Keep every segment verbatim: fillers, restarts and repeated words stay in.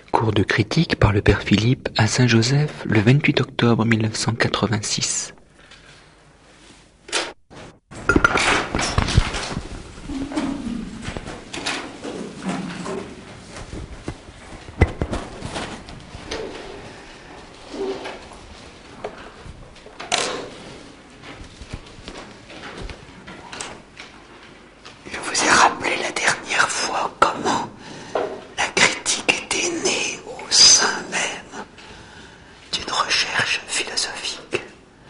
Cours de critique par le père Philippe à Saint-Joseph le vingt-huit octobre mille neuf cent quatre-vingt-six. Je vous ai rappelé la dernière fois comment la critique était née au sein même d'une recherche philosophique.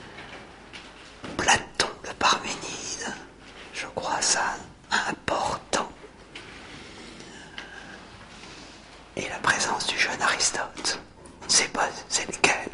Platon, le Parménide, je crois ça important. Et la présence du jeune Aristote, on ne sait pas c'est lequel.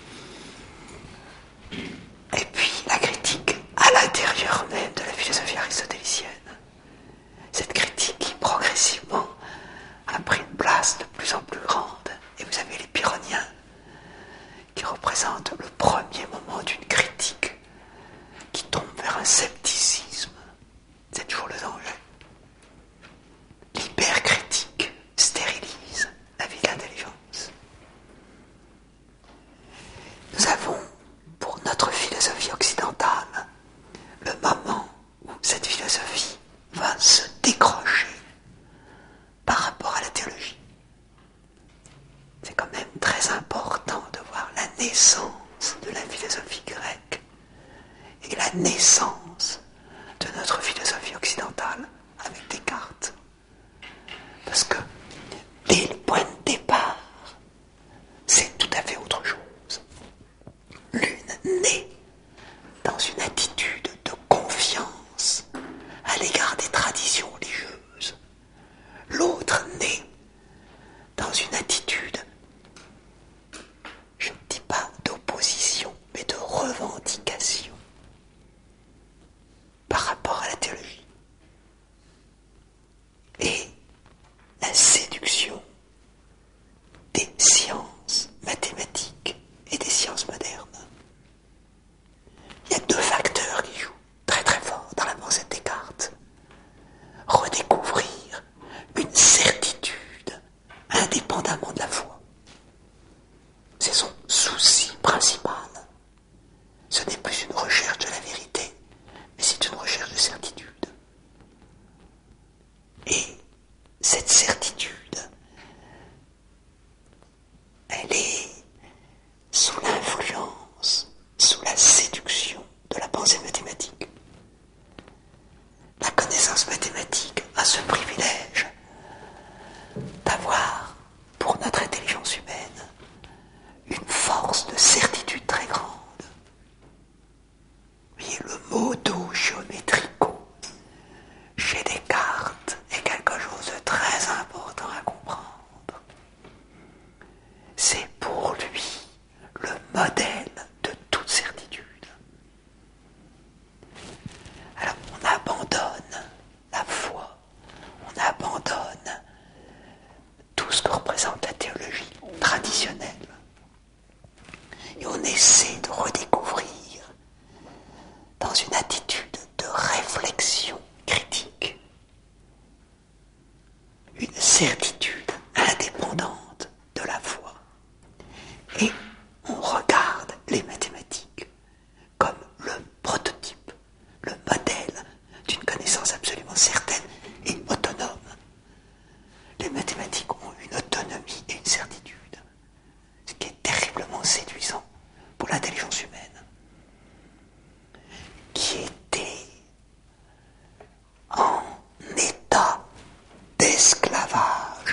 Et puis la critique à l'intérieur même de la philosophie aristotélicienne. Cette critique qui progressivement a pris une place de plus en plus grande. Et vous avez les Pyrrhoniens qui représentent le premier moment d'une critique qui tombe vers un scepticisme. C'est toujours le danger. L'hypercritique stérilise la vie de l'intelligence. Nous avons, pour notre philosophie occidentale, le moment où cette philosophie va se décrocher par rapport à la théologie. C'est quand même très important de voir la naissance de la philosophie grecque et la naissance de notre philosophie occidentale avec Descartes. Parce que dès le point de départ, c'est tout à fait autre chose. L'une naît dans une attitude de confiance à l'égard des traditions religieuses. L'autre naît dans une attitude, je ne dis pas d'opposition, mais de revendication par rapport à la théologie. Et la séduction des sciences mathématiques et des sciences modernes. Il y a deux facteurs qui jouent très très fort dans la pensée de Descartes. Redécouvrir une certitude indépendamment de la foi. C'est son souci principal. Ce n'est plus une recherche de la vérité, mais c'est une recherche de certitude. Et cette certitude, elle est sous l'influence, sous la séduction de la pensée mathématique. La connaissance mathématique a ce privilège d'avoir, pour notre intelligence humaine, une force de certitude très grande. Vous voyez, le modo géométrico chez Descartes est quelque chose de très important à comprendre. C'est pour lui le modèle de toute certitude. Alors on abandonne la foi, on abandonne tout ce que représente la théologie traditionnelle et on essaie de redécouvrir dans une attitude de réflexion critique une certitude indépendante de la foi. Et on regarde les mathématiques comme le prototype, le modèle d'une connaissance absolument certaine et autonome. Les mathématiques ont une autonomie et une certitude, ce qui est terriblement séduisant pour l'intelligence humaine, qui était en état d'esclavage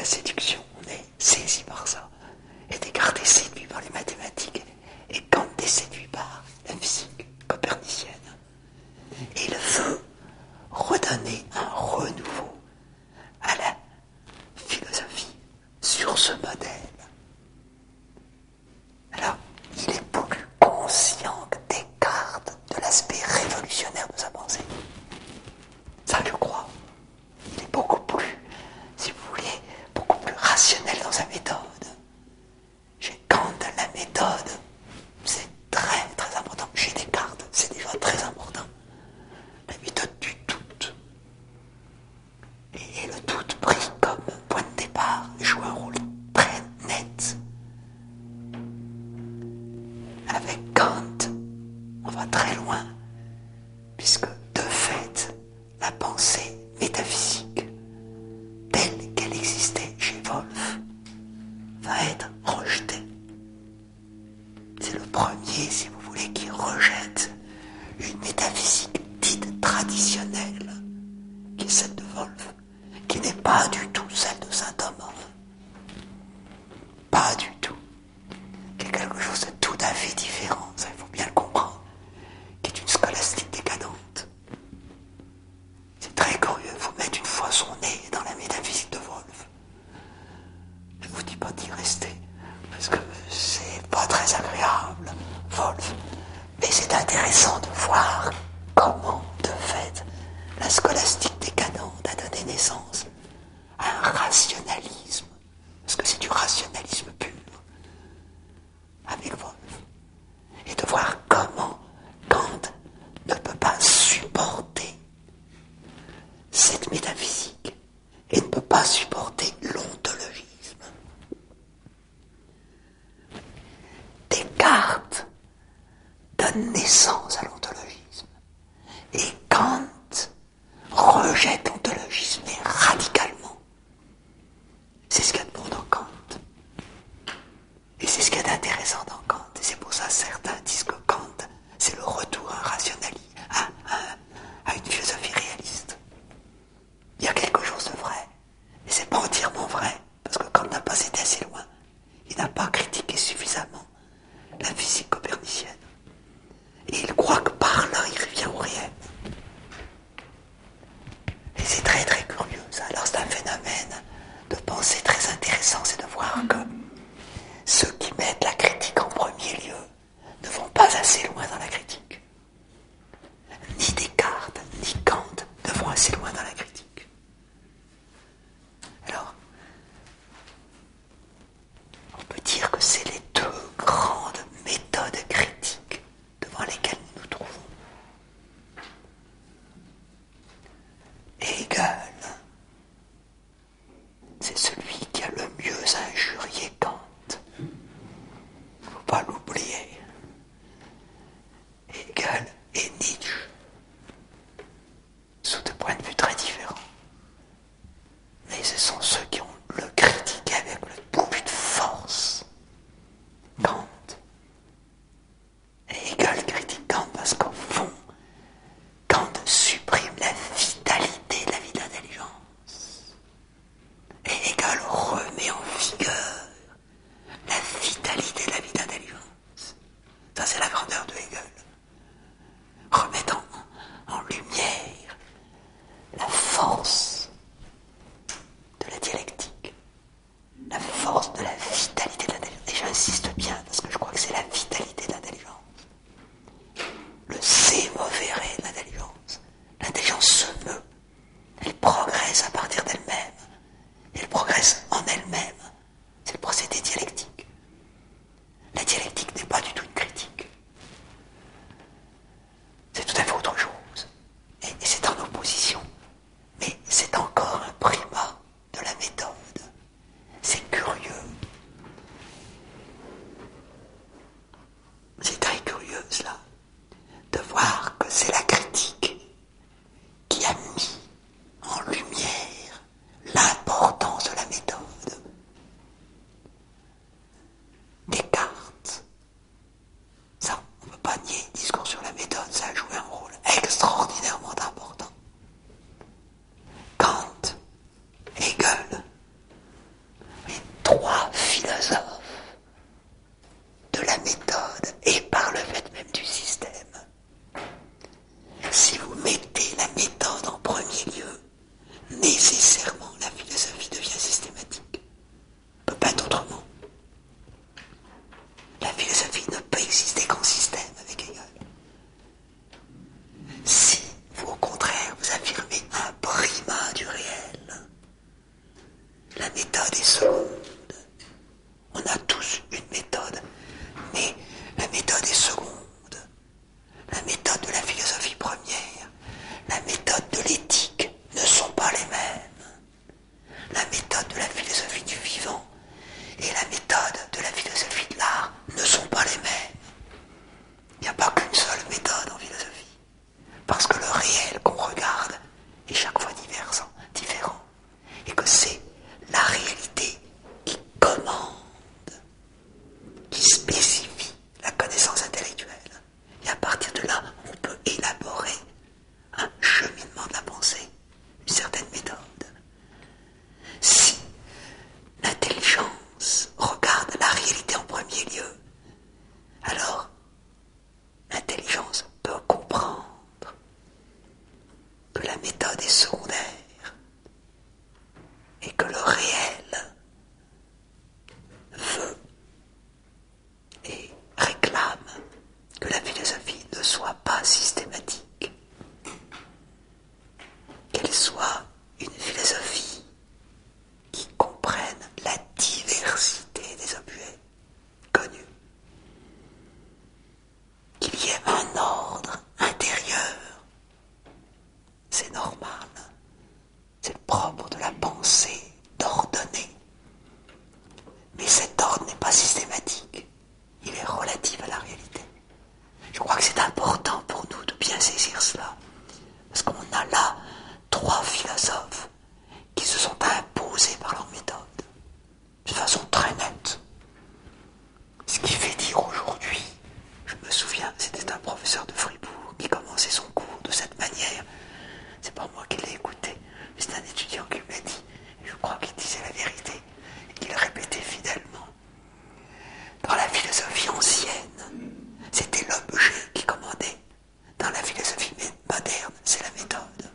la séduction, on est saisi par ça. Et Descartes est séduit par les mathématiques, et Kant est séduit par la physique copernicienne. Et il veut redonner un renouveau à la philosophie sur ce modèle. Alors, il est beaucoup conscient que Descartes de l'aspect révolutionnaire de sa pensée. Ça, je crois. Il est beaucoup plus, si vous voulez, beaucoup plus rationnel dans sa méthode. Chez Kant, la méthode, c'est très, très important. Chez Descartes, c'est déjà très important. La méthode du doute. Et le doute pris comme point de départ joue un rôle très net. Avec Kant, on va très loin, puisque de fait, la pensée métaphysique, telle qu'elle existait chez Wolff, va être rejetée. C'est le premier, si vous voulez, qui rejette une métaphysique dite traditionnelle, qui est celle de Wolff, qui n'est pas du tout celle de saint Thomas. Pas du tout. Qui est quelque chose de tout à fait différent, ça il faut bien le comprendre, qui est une scolastique décadente. C'est très curieux, il faut mettre une fois son nez dans la métaphysique de Wolff. Je ne vous dis pas d'y rester, parce que c'est pas très agréable, Wolff. Mais c'est intéressant de voir comment, de fait, la scolastique décadente a donné naissance à un rationalisme, parce que c'est du rationalisme pur, avec Wolff. Et de voir comment Kant ne peut pas supporter cette métaphysique et ne peut pas supporter l'ontologisme. Descartes donne naissance à l'ontologisme et Kant rejette l'ontologisme, mais radicalement. C'est ce qu'il y a de bon dans Kant. Et c'est ce qu'il y a d'intéressant dans Kant. Et c'est pour ça que certains disent que Kant, c'est le retour à un rationalisme, à, à, à une philosophie réaliste. Il y a quelque chose de vrai. Mais c'est pas entièrement vrai, parce que Kant n'a pas été assez loin. Il n'a pas critiqué suffisamment la physique copernicienne. Et il croit que par là, il revient au réel. Et c'est très très curieux ça. Alors c'est un phénomène de pensée très intéressant, c'est de voir que ceux qui mettent la critique en premier lieu ne vont pas assez loin dans la critique. Ni Descartes, ni Kant ne vont assez loin dans la critique. Alors, la méthode est seconde. On a tous une méthode, mais la méthode est seconde. La méthode de la philosophie première, la méthode de l'éthique ne sont pas les mêmes. La méthode de la philosophie du vivant et la méthode de la philosophie de l'art ne sont pas les mêmes. Il n'y a pas qu'une seule méthode en philosophie, parce que le réel qu'on regarde est chaque fois différent, différent et que c'est la réalité qui commande, qui spécifie la connaissance intellectuelle. Et à partir de là, on peut élaborer un cheminement de la pensée, une certaine méthode. Si l'intelligence regarde la réalité en premier lieu, alors l'intelligence peut comprendre que la méthode est secondaire et que le réel veut et réclame que la philosophie ne soit pas systématique, qu'elle soit une philosophie qui comprenne la diversité des objets connus, qu'il y ait un ordre intérieur. C'est normal, c'est le propre de la pensée d'ordonner. Mais cet ordre n'est pas systématique, il est relatif à la réalité. Je crois que c'est important pour nous de bien saisir cela, parce qu'on a là trois philosophes qui se sont imposés par leur méthode, de façon très nette. Ce qui fait dire aujourd'hui, je me souviens, c'était un professeur de Fribourg qui commençait son cours de cette manière. C'est pas moi qui l'ai écouté, mais c'est un étudiant qui me l'a dit, et je crois qu'il disait la vérité, et qu'il répétait fidèlement. Dans la philosophie ancienne, c'était l'objet qui commandait. Dans la philosophie moderne, c'est la méthode.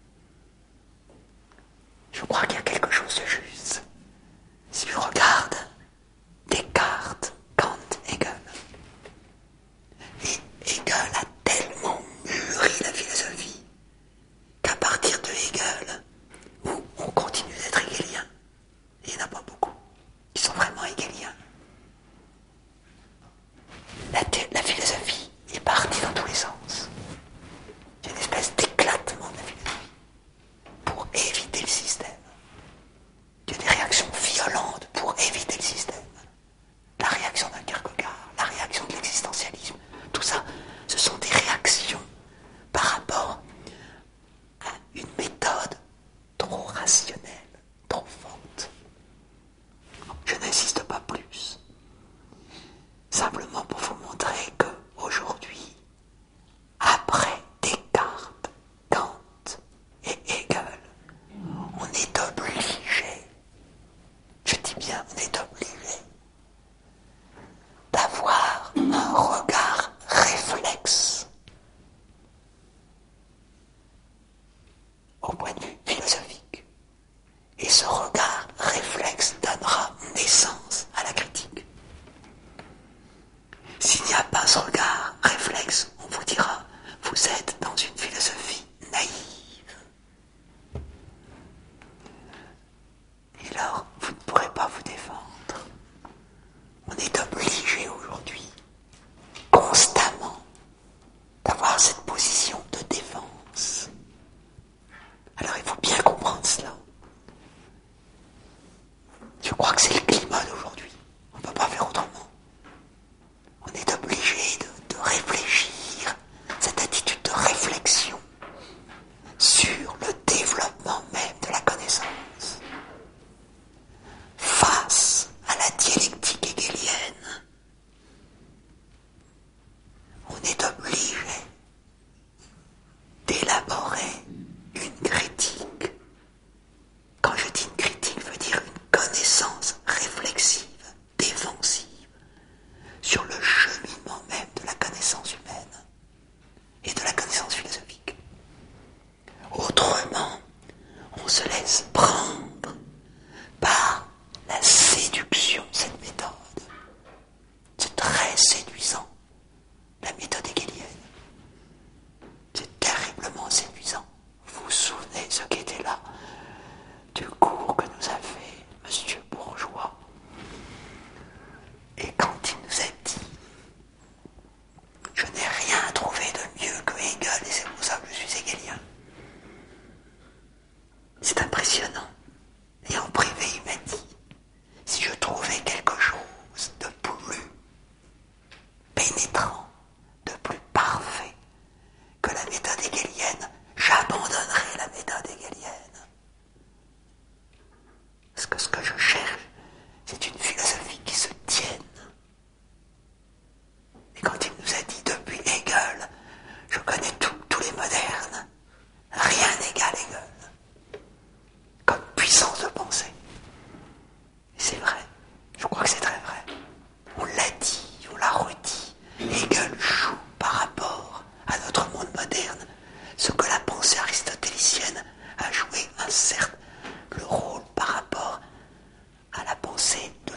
Je crois qu'il y a quelque chose de juste. Si tu regardes Descartes, Kant, Hegel, et Hegel a tellement mûri la philosophie qu'à partir de Hegel, où on continue d'être hegelien, et il n'y en a pas beaucoup qui sont vraiment hegeliens. La, la philosophie est partie dans tous les sens. Il y a une espèce d'éclatement de la philosophie pour éviter le système. Il y a des réactions violentes pour éviter le système. La réaction d'un Kierkegaard, la réaction de l'existentialisme, tout ça, ce sont des réactions par rapport à une méthode trop rationnelle, trop forte. Je n'insiste pas plus. Simplement pour vous montrer qu'aujourd'hui, après Descartes, Kant et Hegel, on est obligé, je dis bien on est obligé, d'avoir un regard réflexe au point de vue philosophique. Et ce regard réflexe donnera naissance à la critique. S'il n'y a pas ce regard réflexe, on vous dira, vous êtes dans une philosophie naïve. Et alors, vous ne pourrez pas vous défendre.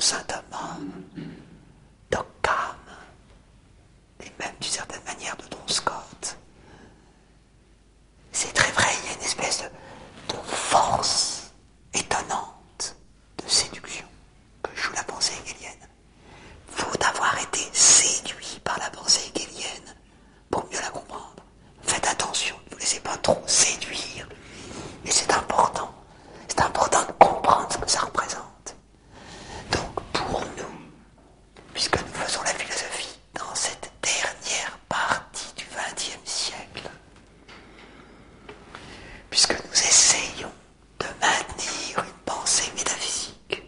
saint Thomas, d'Occam, et même d'une certaine manière de Don Scott. C'est très vrai, il y a une espèce de, de force étonnante de séduction que joue la pensée hegelienne. Faut avoir été séduit par la pensée hegelienne pour mieux la comprendre. Faites attention, ne vous laissez pas trop séduire. Et c'est important. C'est important de comprendre ce que ça représente. Donc pour nous, puisque nous faisons la philosophie dans cette dernière partie du vingtième siècle, puisque nous essayons de maintenir une pensée métaphysique,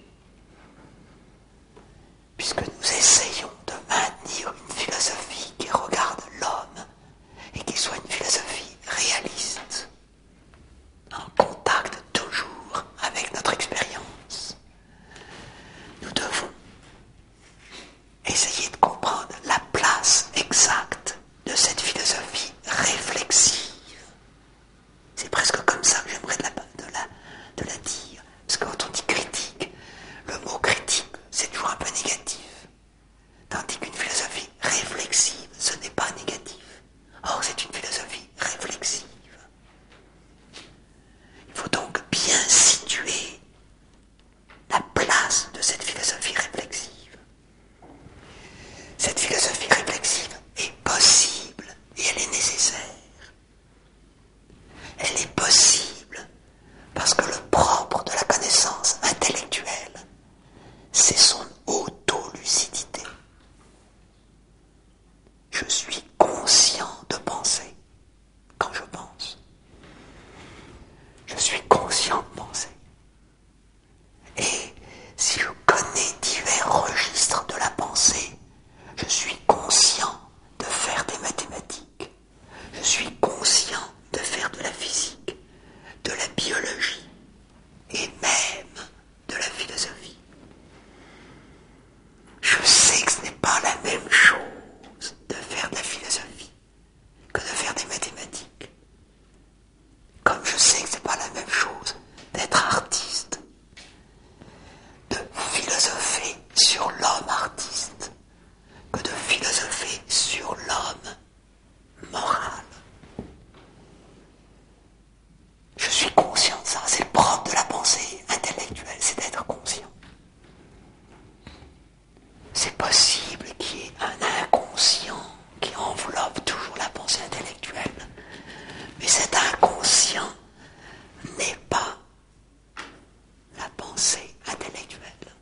puisque nous essayons de maintenir une philosophie qui regarde l'homme et qui soit une philosophie réaliste, en contact toujours avec notre expérience, nous devons essayer de comprendre la place exacte de cette philosophie réflexive. C'est presque comme ça que j'aimerais de la, de la, de la dire. Parce que quand on dit critique, le mot critique, c'est toujours un peu négatif. Tandis qu'une philosophie réflexive, ce n'est pas négatif. Or, c'est une philosophie réflexive. Il faut donc bien situer la place de cette philosophie réflexive. Cette philosophie réflexive est possible et elle est nécessaire. Elle est possible parce que le propre de la connaissance intellectuelle, c'est son auto-lucidité. Je suis conscient de penser quand je pense. Je suis conscient de penser. Et si je connais divers registres de la pensée, je suis conscient de faire des mathématiques. Je suis conscient de faire de la physique, de la biologie et même de la philosophie. Je sais que ce n'est pas la même chose de faire de la philosophie que de faire des mathématiques. Comme je sais que ce n'est pas la même chose d'être artiste, de philosopher sur l'homme artiste, que de philosopher sur l'homme moral. Je suis conscient de ça, c'est le propre de la pensée intellectuelle, c'est d'être conscient. C'est possible qu'il y ait un inconscient qui enveloppe toujours la pensée intellectuelle, mais cet inconscient n'est pas la pensée intellectuelle.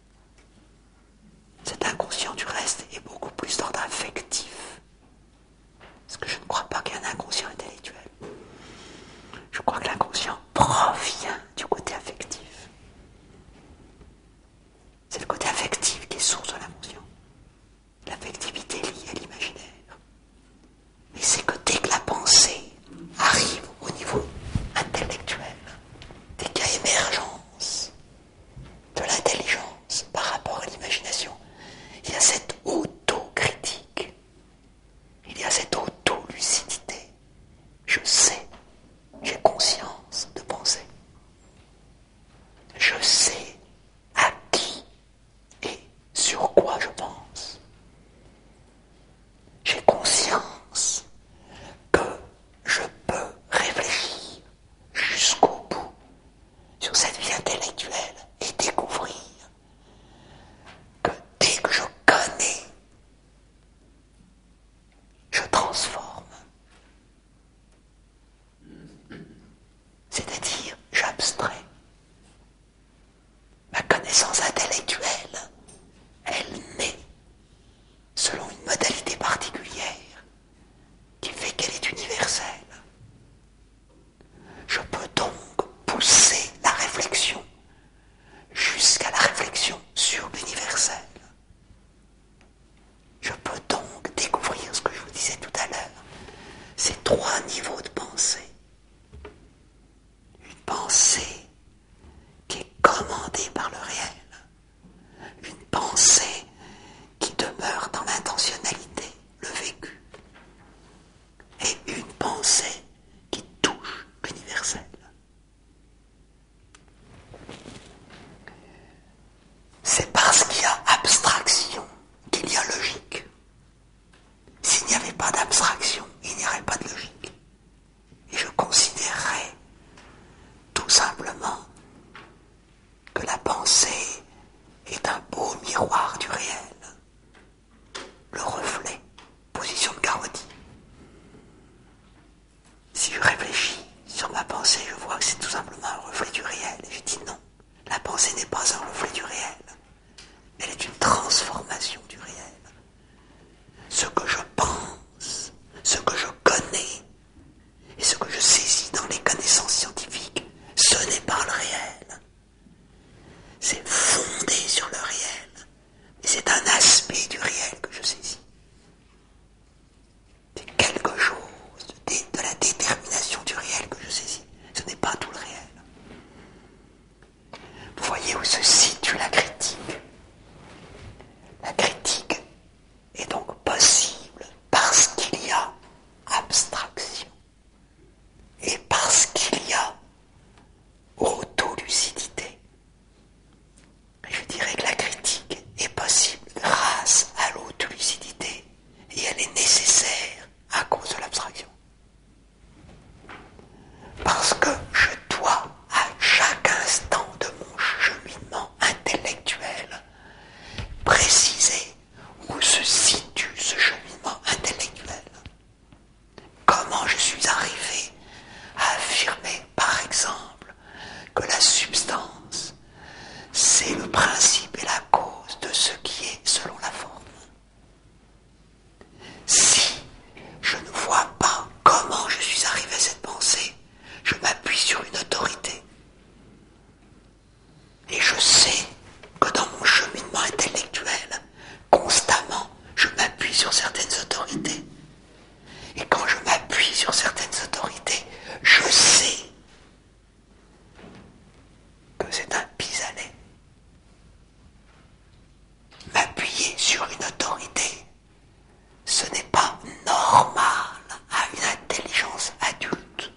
Cet inconscient, du reste, est beaucoup plus d'ordre affectif. Parce que je ne crois pas qu'il y ait un inconscient intellectuel. Je crois que l'inconscient provient du côté affectif. C'est le côté affectif qui est source de l'inconscient. L'affectivité est liée à l'imaginaire. Et c'est que dès que la pensée arrive au niveau intellectuel, dès qu'il y a émergence de l'intelligence par rapport à l'imagination, il y a cette autocritique, il y a cette auto-lucidité. Je sais, j'ai conscience de penser. Je sais à qui et principe est la cause de ce qui est selon la forme. Si je ne vois pas comment je suis arrivé à cette pensée, je m'appuie sur une autorité. Et je sais que dans mon cheminement intellectuel, constamment, je m'appuie sur certaines autorités. Et quand je m'appuie sur certaines autorités, je sais que c'est un pis-aller. M'appuyer sur une autorité, ce n'est pas normal à une intelligence adulte.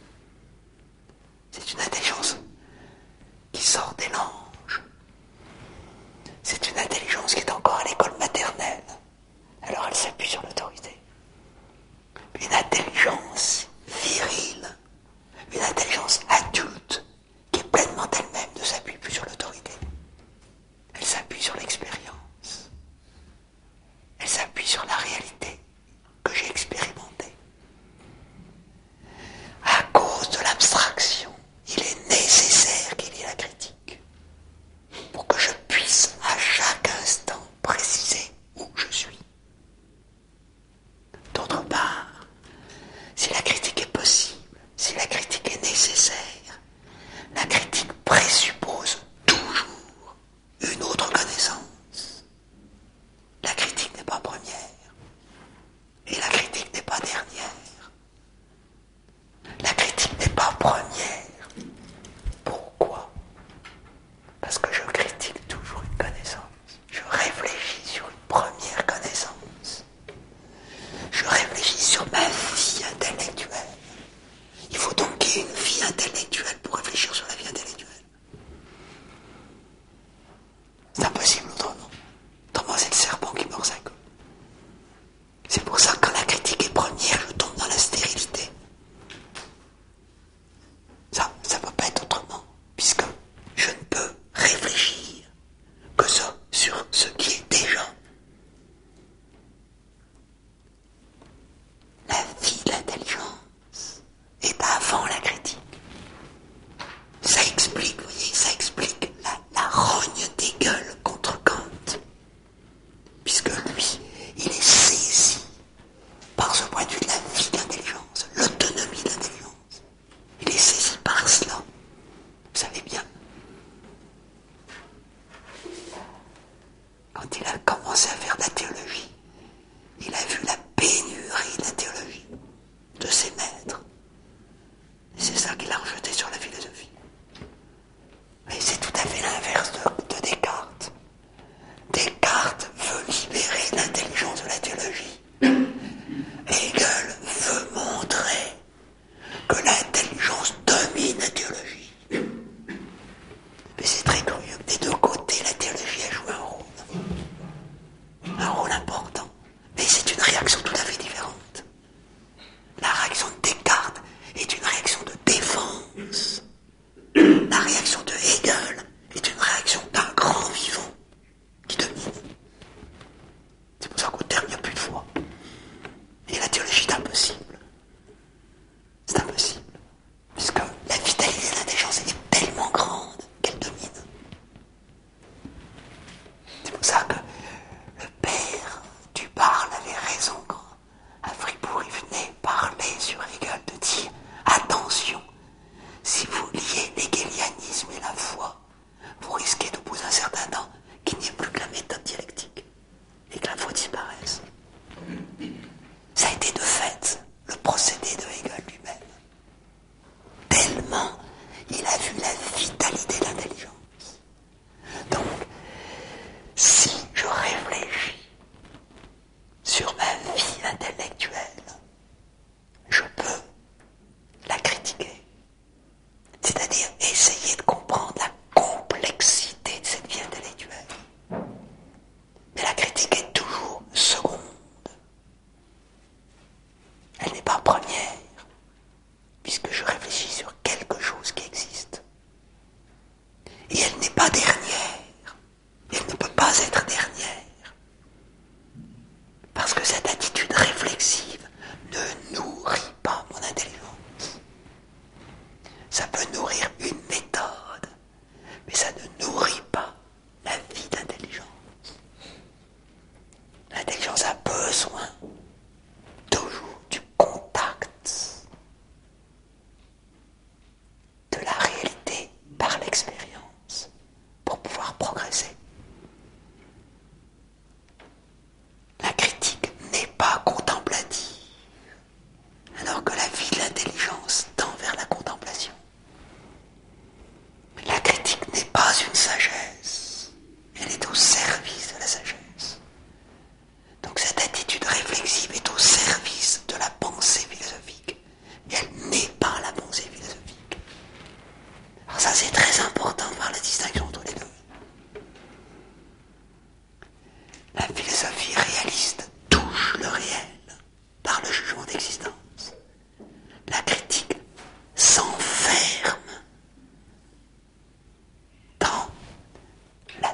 C'est une intelligence qui sort des langes. C'est une intelligence qui est encore à l'école maternelle. Alors elle s'appuie sur l'autorité. Une intelligence virile, une intelligence adulte, qui est pleinement elle-même, ne s'appuie plus sur l'autorité. Elle s'appuie sur l'expérience. Elle s'appuie sur la réalité que j'ai expérimentée. À cause de l'abstraction, il est nécessaire qu'il y ait la critique pour que je puisse à chaque instant préciser où je suis. D'autre part, si la critique est possible, si la critique est nécessaire, la critique présuppose toujours une autre connaissance. La critique n'est pas première et la critique n'est pas dernière. La critique n'est pas première. Pourquoi ? Parce que je critique toujours une connaissance. Je réfléchis sur une première connaissance. Je réfléchis sur ma vie intellectuelle. Il faut donc qu'il y ait une vie intellectuelle pour réfléchir sur la vie intellectuelle. C'est impossible autrement. Autrement, c'est le serpent qui mord sa queue. C'est pour ça que quand la critique est première, je tombe dans la stérilité. Ça, ça ne peut pas être autrement, puisque je ne peux réfléchir que ça, sur ce qui est déjà. La vie de l'intelligence est avant la critique. Ça explique, vous voyez, ça explique la, la rogne d'Hegel contre Kant. Puisque lui, il est saisi par ce point de vue de la vie de l'intelligence, l'autonomie de l'intelligence. Il est saisi par cela. Vous savez bien. Quand il a commencé à faire de la théologie, il a vu la pénurie de la théologie de ses maîtres. Et c'est ça qu'il a rejeté sur la philosophie. Mais c'est tout à fait l'inverse de, de Descartes. Descartes veut libérer l'intelligence de la théologie. Hegel veut montrer que l'intelligence domine la théologie. Mais c'est très curieux que des deux côtés, la théologie a joué un rôle. Un rôle important. Mais c'est une réaction tout à fait différente. La réaction de Descartes est une réaction de défense. La réaction de Hegel est une réaction d'un grand vivant qui domine. C'est pour ça qu'au terme, il n'y a plus de foi. Et la théologie est impossible. C'est impossible. Puisque la vitalité de l'intelligence est tellement grande qu'elle domine. C'est pour ça que le père du Barle avait raison quand à Fribourg il venait parler sur Hegel de dire attention, si vous liez l'hegelianisme et la foi, vous risquez au bout d'un certain temps qu'il n'y ait plus que la méthode dialectique et que la foi disparaisse. Ça a été de fait le procédé de Hegel lui-même. Tellement il a vu la vitalité de l'intelligence. Donc, si je réfléchis sur ma vie intellectuelle, je peux la critiquer. C'est-à-dire essayer de comprendre la complexité de cette vie intellectuelle. Mais la critique est toujours seconde. Elle n'est pas première, puisque je réfléchis sur quelque chose qui existe. Et elle n'est pas dernière. Elle ne peut pas être dernière. Parce que cette attitude réflexive ne nourrit pas mon intelligence. Ça peut nourrir une méthode, mais ça ne nourrit pas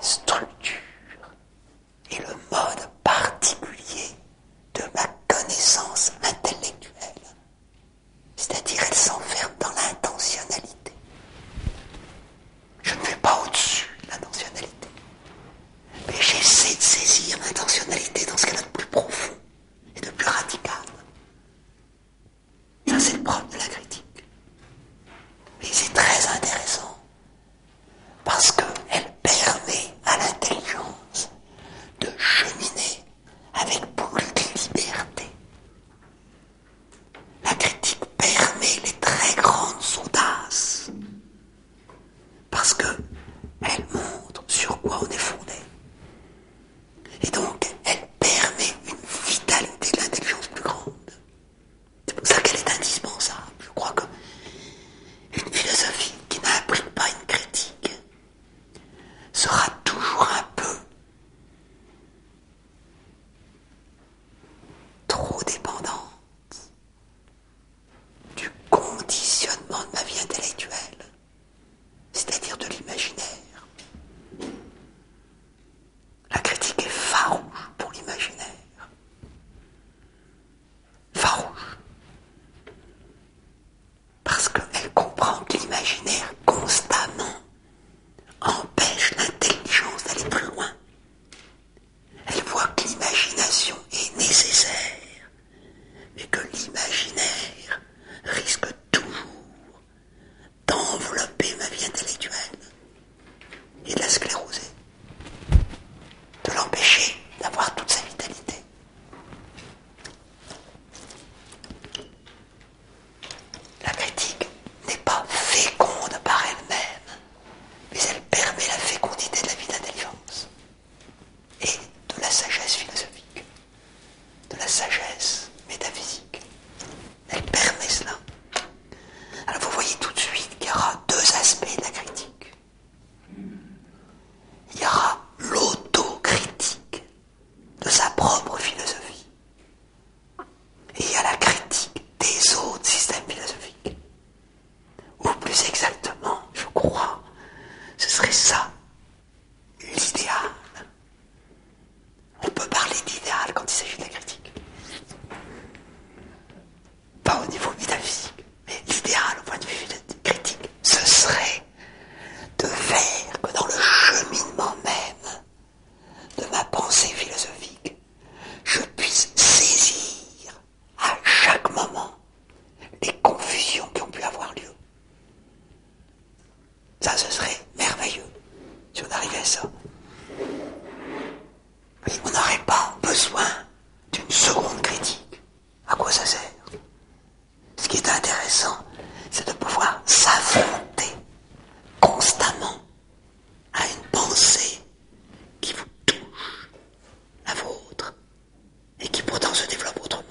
structure et le mode particulier de ma connaissance intellectuelle. C'est-à-dire, elle s'enferme dans l'intentionnalité. Je ne vais pas au-dessus de l'intentionnalité. Mais j'essaie de saisir l'intentionnalité dans ce qu'elle a de plus profond et de plus radical. Ça, c'est le propre de la critique. Et c'est très intéressant parce qu'elle permet à l'intelligence de cheminer avec plus de liberté. La critique permet les très grandes audaces parce qu'elle montre sur quoi on est fondé. Et donc, elle permet une vitalité de l'intelligence plus grande. C'est pour ça qu'elle est indispensable. Je crois que une philosophie qui n'implique pas une critique sera toujours un peu trop dépendante du conditionnement de ma vie intellectuelle, c'est-à-dire de l'imaginaire. La critique est farouche pour l'imaginaire. Farouche. Parce qu'elle comprend que l'imaginaire constamment empêche l'intelligence d'aller plus loin. Elle voit que l'imagination est nécessaire, mais que l'imaginaire risque toujours d'envelopper ma vie intellectuelle et de la scléroser, de l'empêcher d'avoir toute sa vitalité. La critique n'est pas féconde par elle-même, mais elle permet la fécondité de la vie d'intelligence et de la sagesse philosophique, de la sagesse métaphysique. Elle permet cela. Alors vous voyez tout de suite qu'il y aura deux aspects de la critique. Il y aura l'autocritique de sa propre philosophie. Et il y a la critique des autres systèmes philosophiques. Ou plus exactement, je crois, ce serait ça, l'idéal. On peut parler d'idéal quand il s'agit de la critique. Pas au niveau métaphysique, mais l'idéal au point de vue critique, ce serait de faire que dans le cheminement même de ma pensée philosophique, je puisse saisir à chaque moment les confusions qui ont pu avoir lieu. Ça, ce serait merveilleux si on arrivait à ça. Oui, on n'aurait pas besoin d'une seconde critique. À quoi ça sert? Ce qui est intéressant, c'est de pouvoir s'affronter constamment à une pensée qui vous touche, la vôtre, et qui pourtant se développe autrement.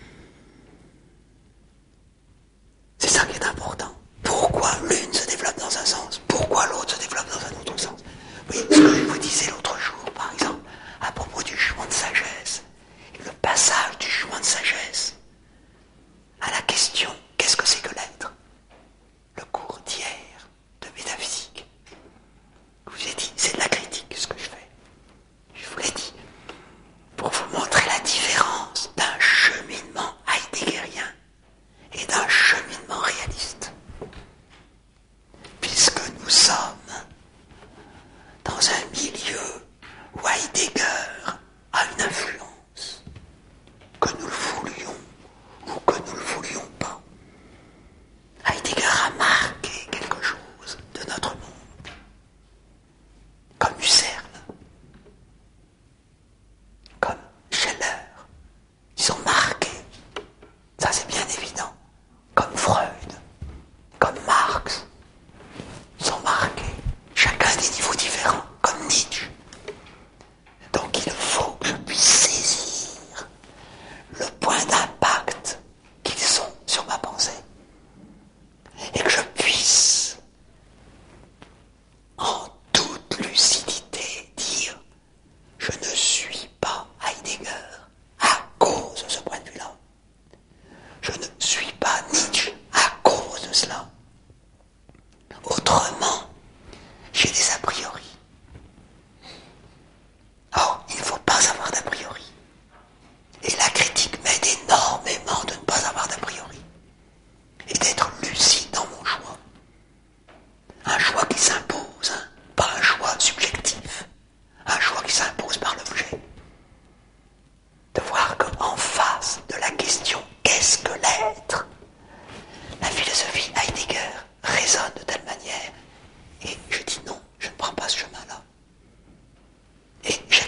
C'est ça qui est important. Pourquoi l'une se développe dans un sens? Pourquoi l'autre se développe dans un autre sens? Oui, ce que je vous disais l'autre jour, par exemple, à propos du jugement de sagesse, le passage du jugement de sagesse à la question « qu'est-ce que c'est que l'être ?» Le cours d'hier de métaphysique. Je vous ai dit, c'est de la critique ce que je fais. Je vous l'ai dit, pour vous montrer la différence d'un cheminement heideggerien et d'un cheminement réaliste. Puisque nous sommes dans un milieu où Heidegger a une influence, que nous le voulions ou que nous le voulions pas. Heidegger a marqué quelque chose de notre monde, comme Husserl, comme Scheller. Ils sont marqués, ça c'est bien évident, comme Freud, comme Marx. Ils sont marqués, chacun à des niveaux différents, comme Nietzsche.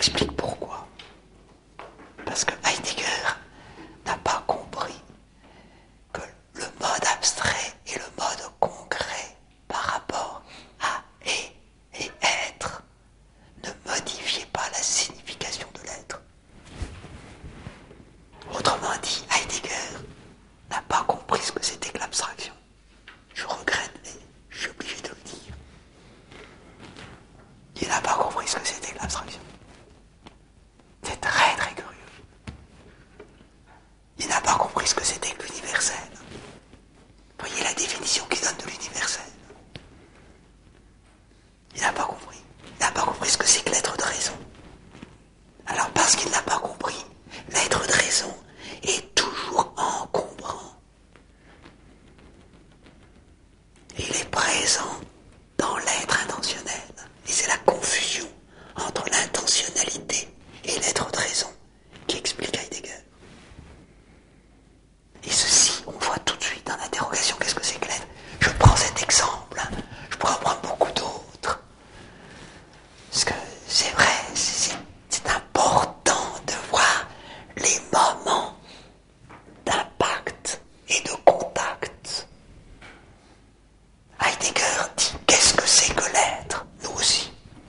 j'explique pourquoi. Parce que Heidegger n'a pas compris que le mode abstrait et le mode concret par rapport à et et être ne modifiaient pas la signification de l'être. Autrement dit, Heidegger n'a pas compris ce que c'était que l'abstraction. Je regrette, mais je suis obligé de le dire. Il n'a pas compris ce que c'était que l'abstraction. C'est très très curieux. Il n'a pas compris ce que c'était que l'universel. Voyez la définition qu'il donne de l'universel. Il n'a pas compris. Il n'a pas compris ce que c'est que l'être de raison. Alors parce qu'il n'a pas compris, l'être de raison est toujours encombrant. Il est présent dans l'être intentionnel. Et c'est la confusion entre l'intentionnalité et l'être de raison qui explique Heidegger. Et ceci, on voit tout de suite dans l'interrogation, qu'est-ce que c'est que l'être? Je prends cet exemple, hein. Je pourrais en prendre beaucoup d'autres. Parce que c'est vrai, c'est, c'est important de voir les moments d'impact et de contact. Heidegger dit, qu'est-ce que c'est que l'être? Nous aussi.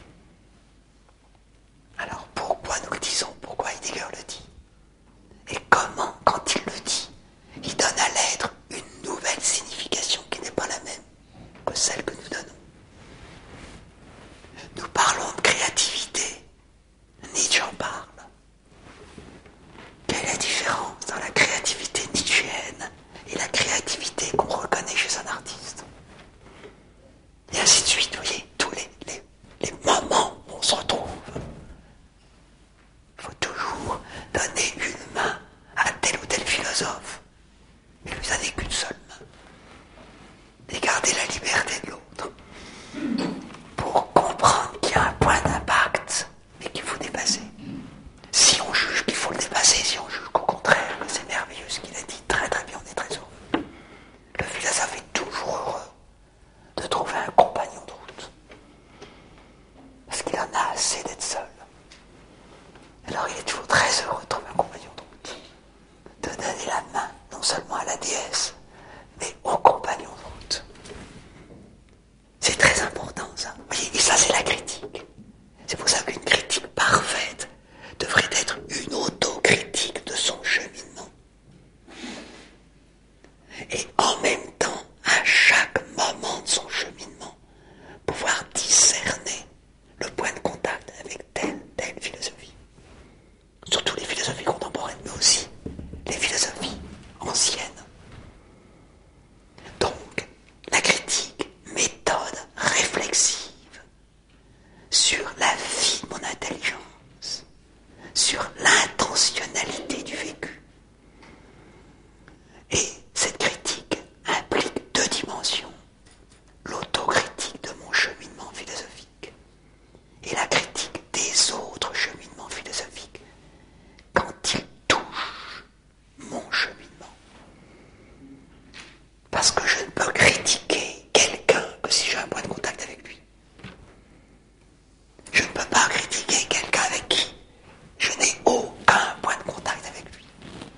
Alors pourquoi nous le disons? Pourquoi Heidegger le dit? Et comment, quand il le dit, il donne à l'être une nouvelle signification qui n'est pas la même que celle que nous donnons. Nous parlons de créativité. Nietzsche en parle. Quelle est la différence dans la créativité nietzschéenne et la créativité qu'on reconnaît chez un artiste? Et ainsi de suite, vous voyez, tous les, les, les moments où on se retrouve. Il faut toujours donner une main à tel ou tel philosophe, mais lui donner qu'une seule main. Et garder la liberté de l'autre. Pour comprendre qu'il y a un point d'impact, mais qu'il faut dépasser. Si on juge qu'il faut le dépasser, si on juge qu'au contraire, que c'est merveilleux ce qu'il a dit, très très bien, on est très heureux. Le philosophe est toujours heureux de trouver un compagnon de route. Parce qu'il en a assez d'être seul. Alors il est toujours très heureux de trouver un compagnon de route. De donner la main, non seulement à la déesse, mais au compagnon de route. C'est très important ça. Vous voyez, et ça c'est la critique. C'est pour ça qu'une critique parfaite devrait être une autocritique de son cheminement. Et en même temps, à chaque moment de son cheminement, pouvoir discerner le point de contact avec telle, telle philosophie. Surtout les philosophies contemporaines, mais aussi les philosophies anciennes. Donc, la critique, méthode réflexive sur la vie de mon intelligence, sur l'intentionnalité du vécu. Et cette critique implique deux dimensions. L'autocritique de mon cheminement philosophique et la critique des autres cheminements philosophiques quand ils touchent mon cheminement. Parce que je ne peux critiquer quelqu'un que si j'ai un point de contact avec lui. Je ne peux pas critiquer quelqu'un avec qui je n'ai aucun point de contact avec lui.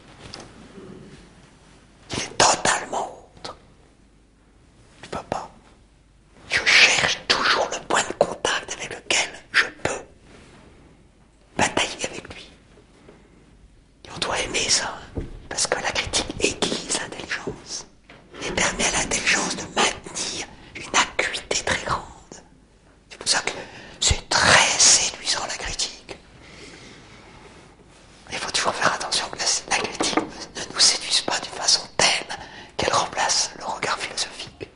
Il est totalement autre. Je ne peux pas. Je cherche toujours le point de contact avec lequel je peux batailler avec lui. Et on doit aimer ça, parce que la critique aiguise l'intelligence et permet à l'intelligence de maintenir une acuité très grande. C'est pour ça que c'est très séduisant la critique. Il faut toujours faire attention que la, la critique ne, ne nous séduise pas d'une façon telle qu'elle remplace le regard philosophique.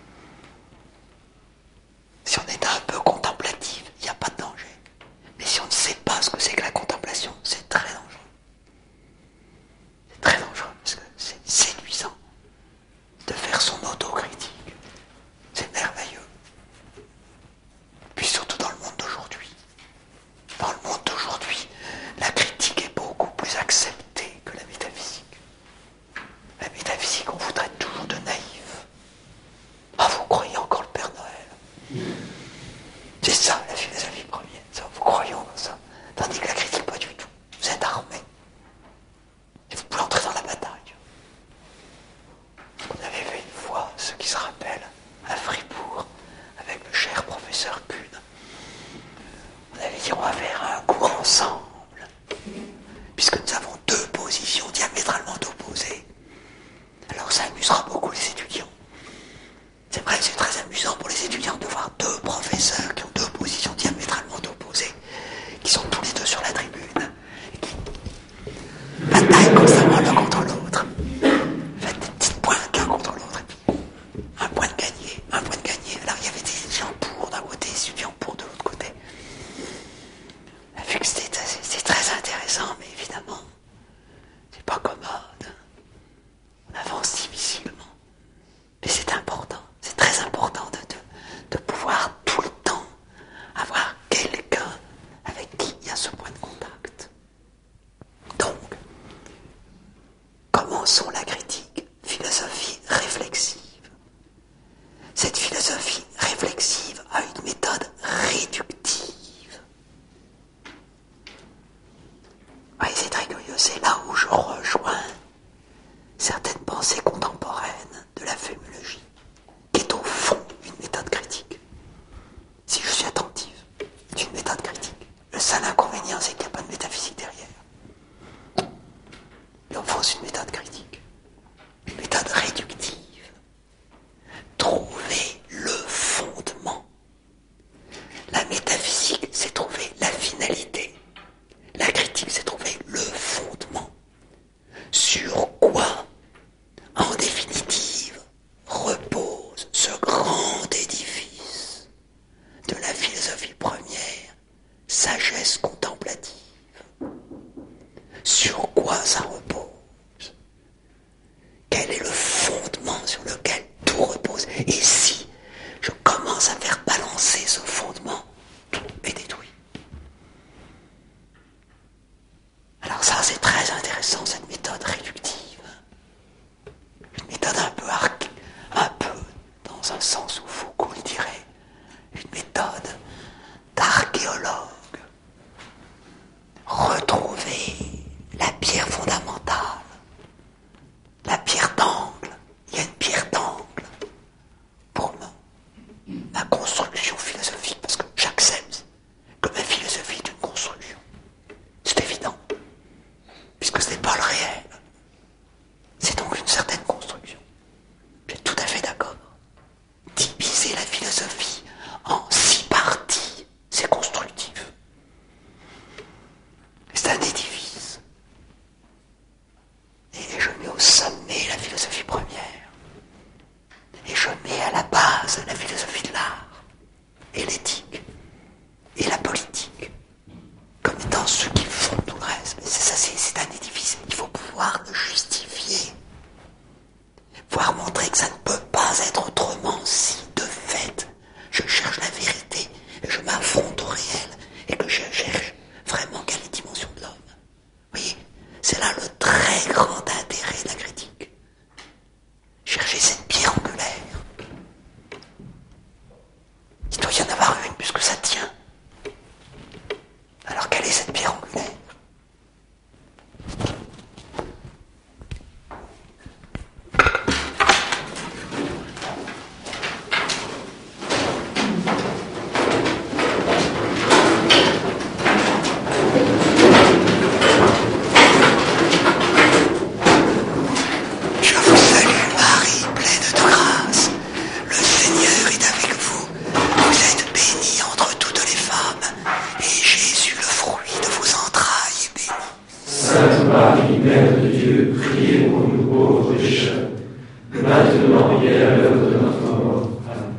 Si on est un peu contemplatif, il n'y a pas de danger. Mais si on ne sait pas ce que c'est que la contemplation, c'est très dangereux. C'est très dangereux parce que c'est séduisant de faire son autocritique. C'est merveilleux. Puis surtout dans le monde d'aujourd'hui. Dans le monde d'aujourd'hui, la critique est beaucoup plus acceptée que la métaphysique. La métaphysique, on vous traite toujours de naïf. Ah, vous croyez encore le Père Noël? C'est ça la philosophie première. Ça, vous croyez encore ça? Tandis que la critique, pas du tout. Vous êtes armé. Et vous pouvez entrer dans la bataille. On avait vu une fois, ceux qui se rappellent, à Fribourg, avec le cher professeur Kuhn. On avait dit on va faire un cours ensemble, puisque nous avons deux positions diamétralement opposées. Alors ça amusera beaucoup les étudiants. C'est vrai que c'est très amusant pour les étudiants de voir deux professeurs qui ont deux positions diamétralement opposées, qui sont tous les deux sur la tribune, et qui bataillent constamment l'un contre l'autre. Faites des petites pointes l'un contre l'autre, et puis un point de gagné, un point de gagné. Alors il y avait des étudiants pour d'un côté, des étudiants pour de l'autre côté. Vu que c'était c'est très intéressant, mais évidemment, c'est pas commode. On avance difficilement. Mais c'est important, c'est très important de, de, de pouvoir tout le temps avoir quelqu'un avec qui il y a ce point de contact. Donc, commençons la critique. Philosophie réflexive. Cette philosophie réflexive a une méthode réductive. Oui, c'est très curieux, c'est là où je rejoins certaines pensées contemporaines de la fémiologie, qui est au fond une méthode critique. Si je suis attentif, c'est une méthode critique. Le seul inconvénient, c'est qu'il n'y a pas de métaphysique derrière. Mais au fond, c'est une méthode critique. Une méthode réductive. Trouver le fondement. La métaphysique, c'est trouver la finalité. La critique, c'est trouver le fondement. Sur quoi, en définitive, repose ce grand édifice de la philosophie première, sagesse contemplative. Sur quoi ça repose? Quel est le fondement sur lequel tout repose? Et si je commence à faire balancer ce fondement, tout est détruit. Alors ça, c'est très intéressant, cette méthode réductive. Une méthode un peu arc, un peu, dans un sens où Foucault le dirait, une méthode d'archéologue. Retrouver la pierre fondamentale, la pierre d'angle. Il y a une pierre d'angle pour ma construction philosophique, parce que j'accepte que ma philosophie est une construction. C'est évident, puisque ce n'est pas le réel. C'est donc une certaine construction. Je suis tout à fait d'accord. Diviser la philosophie en six parties, c'est constructif. C'est un édifice. Et je mets au sommet la philosophie première. Et je mets à la base la philosophie de l'art, et l'éthique, et la politique, comme étant ceux qui font tout le reste. Mais c'est ça, c'est, c'est un édifice. Il faut pouvoir le justifier. Pouvoir montrer que ça ne peut pas être autrement si, de fait, je cherche la vérité, et je m'affronte au réel, et que je cherche vraiment quelle est la dimension de l'homme. Vous voyez, c'est là le très grand intérêt de la critique. Chercher cette pierre angulaire. Il doit y en avoir une, puisque ça tient. Alors quelle est cette pierre angulaire? Je vous salue, Marie, pleine de grâce. Le Seigneur est avec vous. Vous êtes bénie entre toutes les femmes, et Jésus, le fruit de vos entrailles, est béni. Sainte Marie, Mère de Dieu, priez pour nous pauvres pécheurs, maintenant et à l'heure de notre mort. Amen.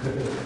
Amen.